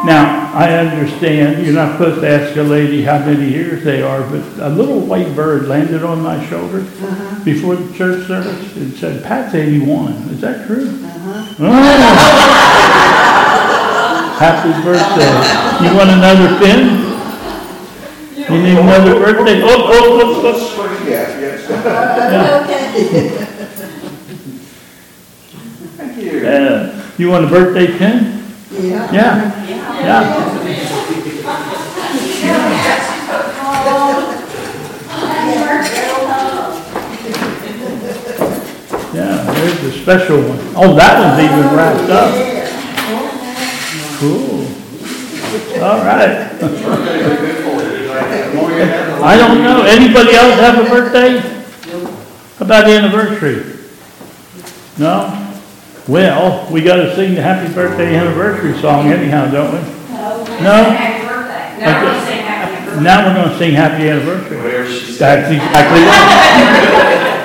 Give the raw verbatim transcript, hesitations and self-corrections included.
Now, I understand you're not supposed to ask a lady how many years they are, but a little white bird landed on my shoulder Uh-huh. before the church service. It said, Pat's eighty-one. Is that true? Uh-huh. Oh. Happy birthday. You want another pin? You need another birthday? Oh, oh, oh, oh. Yes, yes. Yeah. Okay. Thank you. Yeah. You want a birthday pin? Yeah. Yeah. Yeah. Yeah, there's a special one. Oh, that one's even wrapped up. Cool. All right. I don't know. Anybody else have a birthday? How about anniversary? No? Well, we got to sing the happy birthday anniversary song anyhow, don't we? No? Happy birthday. Now we're gonna sing happy birthday. Now we're going to sing happy anniversary. Where she said. That's exactly right.